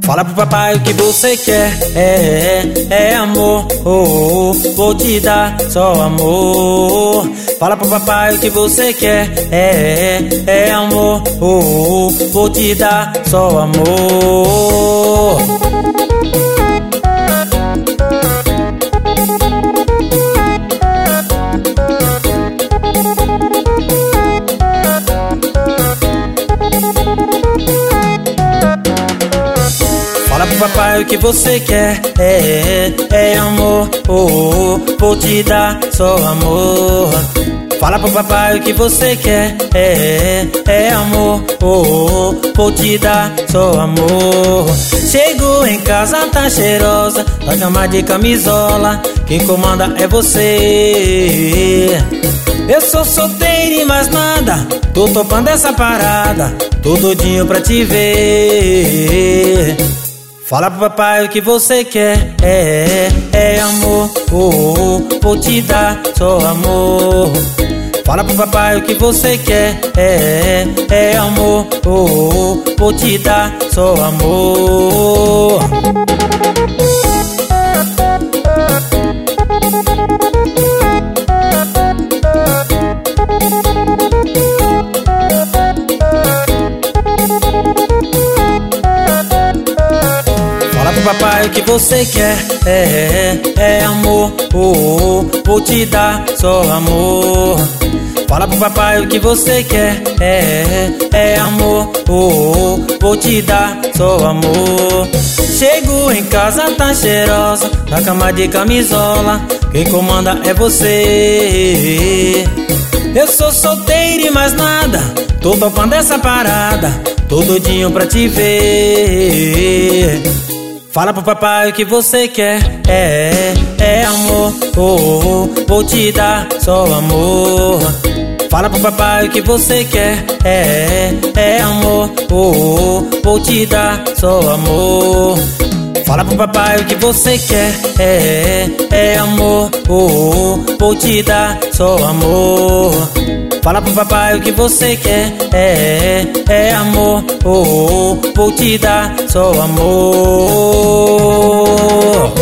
Fala pro papai o que você quer, é amor, vou te dar só amor. Fala pro papai o que você quer, é amor, vou te dar só amor. Fala pro papai o que você quer, é amor, vou te dar só amor. Fala pro papai o que você quer, é amor, vou te dar só amor. Chegou em casa, tá cheirosa, tá cama de camisola, quem comanda é você. Eu sou solteiro e mais nada, tô topando essa parada, tô doidinho pra te ver. Fala pro papai o que você quer, é amor, vou te dar só amor. Fala pro papai o que você quer, é amor, vou te dar só amor. Fala pro papai o que você quer, é amor, vou te dar só amor. Fala pro papai o que você quer, é amor, vou te dar só amor. Chego em casa, tá cheirosa, na cama de camisola, quem comanda é você. Eu sou solteiro e mais nada, tô topando essa parada, tô doidinho pra te ver. Fala pro papai o que você quer, é amor, vou te dar só amor. Fala pro papai o que você quer, é amor, vou te dar só amor. Fala pro papai o que você quer, é amor, vou te dar só amor. Fala pro papai o que você quer, é amor, vou te dar só amor.